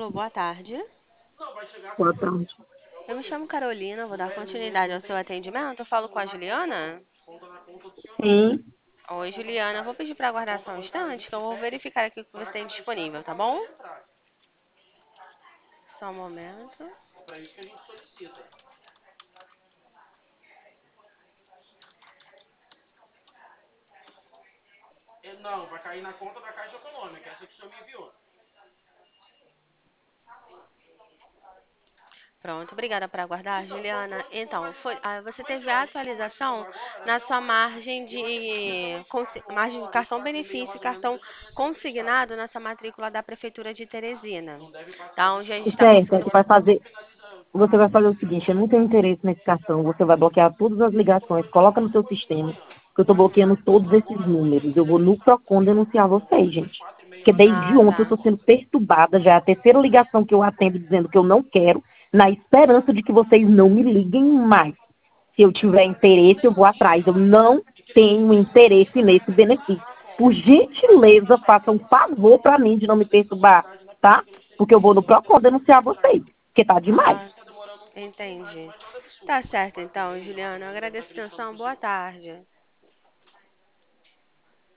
Alô, boa tarde. Boa tarde. Eu me chamo Carolina, vou dar continuidade ao seu atendimento. Eu falo com a Juliana? Sim, Oi, Juliana. Eu vou pedir para aguardar só um instante, que eu vou verificar aqui o que você tem disponível, tá bom? Só um momento. Pronto, obrigada por aguardar, Juliana. Então, você teve a atualização na sua margem margem de cartão benefício e cartão consignado nessa matrícula da Prefeitura de Teresina, tá? Onde a gente está certo. conseguindo. Você vai fazer o seguinte, eu não tenho interesse nesse cartão, você vai bloquear todas as ligações, coloca no seu sistema, que eu estou bloqueando todos esses números. Eu vou no Procon denunciar vocês, gente. Porque desde Ah, ontem eu tá. estou sendo perturbada, já é a terceira ligação que eu atendo dizendo que eu não quero, na esperança de que vocês não me liguem mais. Se eu tiver interesse, eu vou atrás. Eu não tenho interesse nesse benefício. Por gentileza, faça um favor para mim de não me perturbar, tá? Porque eu vou no Procon denunciar vocês, porque tá demais. Ah, entendi. Tá certo, então, Juliana. Eu agradeço a atenção. Boa tarde.